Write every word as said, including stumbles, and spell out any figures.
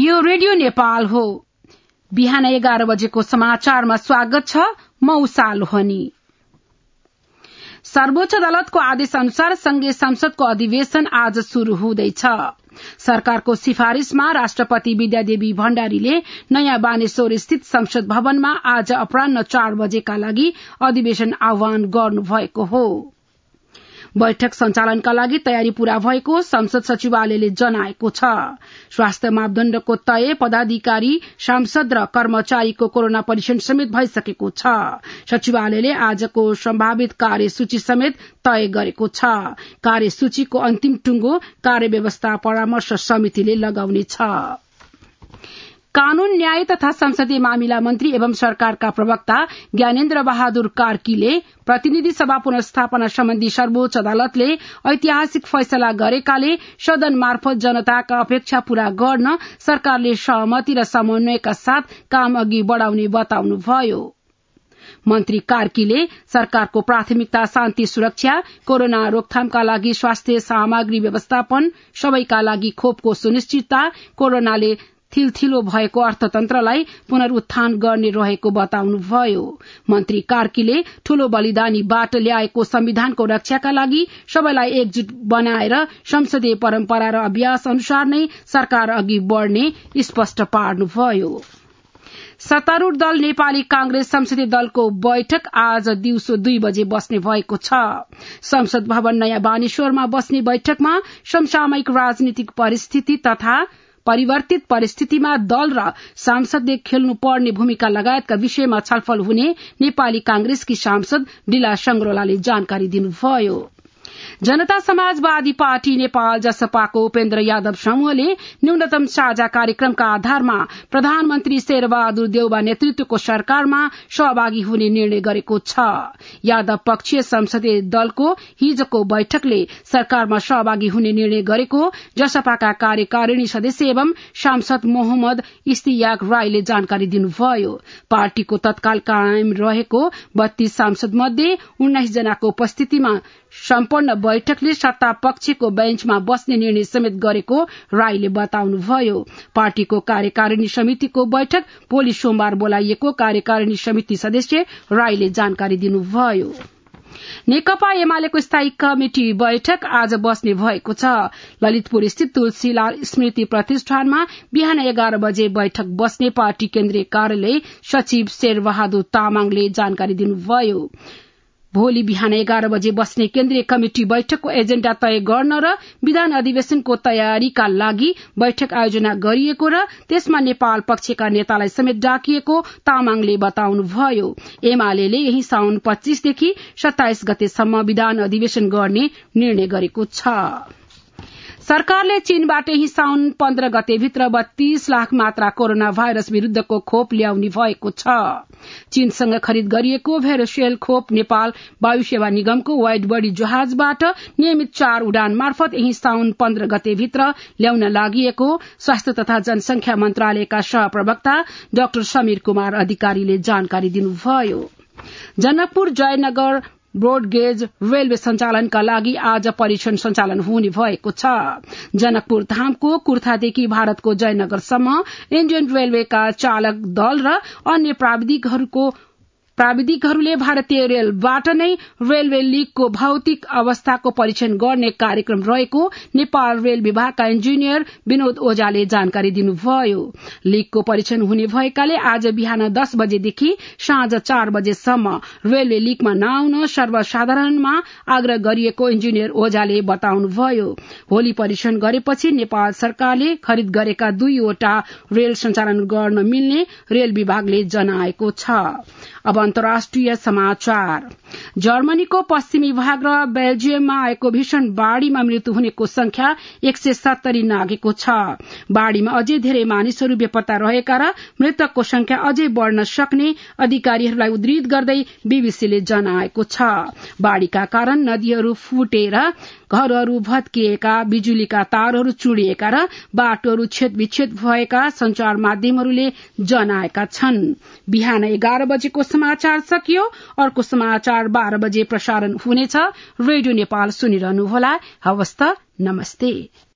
यो रेडियो नेपाल हो। बिहान एघार बजेको समाचारमा स्वागत छ। म उषा लोहनी। सर्वोच्च अदालतको आदेश अनुसार संघीय संसदको अधिवेशन आज शुरू हुँदैछ। सरकारको सिफारिशमा राष्ट्रपति विद्यादेवी भण्डारीले नयाँ बानेश्वर स्थित संसद भवनमा आज अपराह्न चार बजेका लागि अधिवेशन आह्वान गर्नुभएको हो। बैठक सञ्चालनका लागि तयारी पूरा भएको संसद सचिवालयले जनाएको छ। स्वास्थ्य मापदण्डको तय, पदाधिकारी, सांसद र कर्मचारीको कोरोना परीक्षण समेत भइसकेको छ। सचिवालयले आजको सम्भावित कार्यसूची समेत तय गरेको छ। कार्यसूचीको अन्तिम टुङ्गो कार्यव्यवस्था परामर्श समितिले लगाउनेछ। कानून, न्याय तथा संसदीय मामिला मन्त्री एवं सरकारका प्रवक्ता ज्ञानेन्द्र बहादुर कार्कीले प्रतिनिधि सभा पुनर्स्थापना सम्बन्धी सर्वोच्च अदालतले ऐतिहासिक फैसला गरेकाले सदन मार्फत जनताका अपेक्षा पूरा गर्न सरकारले सहमति र समन्वयका साथ काम अघि बढ़ाउने बताउनुभयो। मन्त्री कार्कीले सरकारको प्राथमिकता शान्ति सुरक्षा, कोरोना रोकथामका लागि स्वास्थ्य सामग्री व्यवस्थापन, सबैका लागि खोपको सुनिश्चितता, कोरोनाले थिलथिलो भएको अर्थतन्त्रलाई पुनरुत्थान गर्ने रहेको बताउनुभयो। मन्त्री कार्कीले ठूलो बलिदानीबाट ल्याएको संविधानको रक्षाका लागि सबैलाई एकजुट बनाएर संसदीय परम्परा र अभ्यास अनुसार नै सरकार अघि बढ़ने स्पष्ट पार्नुभयो। सत्तारूढ़ दल नेपाली कांग्रेस संसदीय दलको बैठक आज दिउँसो दुई बजे बस्ने भएको छ। संसद भवन नयाँ बानेश्वरमा बस्ने बैठकमा समसामयिक राजनीतिक परिस्थिति तथा परिवर्तित परिस्थितिमा दल र सांसदले खेल्नु पर्ने भूमिका लगायतका विषयमा छलफल हुने नेपाली कांग्रेसकी सांसद डिला संग्रोलाले जानकारी दिनुभयो। जनता समाजवादी पार्टी नेपाल जसपाको उपेन्द्र यादव समूहले न्यूनतम साझा कार्यक्रमका आधारमा प्रधानमन्त्री शेरबहादुर देउबा नेतृत्वको सरकारमा सहभागी हुने निर्णय गरेको छ। यादव पक्षीय संसदीय दलको हिजोको बैठकले सरकारमा सहभागी हुने निर्णय गरेको जसपाका कार्यकारिणी सदस्य एवं सांसद मोहम्मद इस्तियाक राईले जानकारी दिनुभयो। पार्टीको तत्काल कायम रहेको बत्तीस सांसद मध्ये उन्नाइस जनाको उपस्थितिमा सम्पन्न बैठकले सत्ता पक्षको बेन्चमा बस्ने निर्णय समेत गरेको राईले बताउनुभयो। पार्टीको कार्यकारिणी समितिको बैठक भोलि सोमबार बोलाइएको कार्यकारिणी समिति सदस्य राईले जानकारी दिनुभयो। नेकपा एमालेको स्थायी कमिटी बैठक आज बस्ने भएको छ। ललितपुर स्थित तुलसीलाल स्मृति प्रतिष्ठानमा बिहान एघार बजे बैठक बस्ने पार्टी केन्द्रीय कार्यालय सचिव शेरबहादुर तामाङले जानकारी दिनुभयो। भोलि बिहान एघार बजे बस्ने केन्द्रीय कमिटी बैठकको एजेण्डा तय गर्न र विधान अधिवेशनको तयारीका लागि बैठक आयोजना गरिएको र त्यसमा नेपाल पक्षका नेतालाई समेत डाकिएको तामाङले बताउनुभयो। एमालेले यही साउन पच्चीसदेखि सत्ताइस गतेसम्म विधान अधिवेशन गर्ने निर्णय गरेको छ। सरकारले चीनबाट ही साउन पन्ध्र गतेभित्र बत्तीस लाख मात्रा कोरोना भाइरस विरूद्धको खोप ल्याउने भएको छ। चीनसँग खरिद गरिएको भेरोसेल खोप नेपाल वायुसेवा निगमको वाइड बडी जहाजबाट नियमित चार उडान मार्फत यही साउन पन्ध्र गतेभित्र ल्याउन लागि स्वास्थ्य तथा जनसंख्या मन्त्रालयका सहप्रवक्ता डाक्टर समीर कुमार अधिकारीले जानकारी दिनुभयो। जनकपुर जयनगर ब्रोडगेज रेलवे सञ्चालनका लागि आज परीक्षण सञ्चालन हुने भएको छ। जनकपुर धामको कुर्थादेखि भारतको जयनगरसम्म इण्डियन रेलवेका चालक दल र अन्य प्राविधिकहरूको प्राविधिकहरूले भारतीय रेलबाट नै रेलवे लीगको भौतिक अवस्थाको परीक्षण गर्ने कार्यक्रम रहेको नेपाल रेल विभागका इन्जिनियर विनोद ओझाले जानकारी दिनुभयो। लीगको परीक्षण हुने भएकाले आज बिहान दस बजेदेखि साँझ चार बजेसम्म रेलवे लीगमा नआउन सर्वसाधारणमा आग्रह गरिएको इन्जिनियर ओझाले बताउनुभयो। भोलि परीक्षण गरेपछि नेपाल सरकारले खरिद गरेका दुईवटा रेल सञ्चालन गर्न मिल्ने रेल विभागले जनाएको छ। अब अन्तर्राष्ट्रिय समाचार। जर्मनीको पश्चिमी भाग र बेल्जियममा आएको भीषण बाढ़ीमा मृत्यु हुनेको संख्या एक सय सत्तरी नागेको छ। बाढ़ीमा अझै धेरै मानिसहरू बेपत्ता रहेका र मृतकको संख्या अझै बढ़न सक्ने अधिकारीहरूलाई उद्धृत गर्दै बीबीसीले जनाएको छ। बाढ़ीका कारण नदीहरू फुटेर घरहरू भत्किएका, बिजुलीका तारहरू चुडिएका र बाटोहरू छेदविच्छेद भएका संचार माध्यमहरूले जनाएका छन्। बिहान एघार बजेको समाचार सकियो। अर्को समाचार बाह्र बजे प्रसारण हुनेछ। रेडियो नेपाल सुनिरहनुहोला। हवस् त, नमस्ते।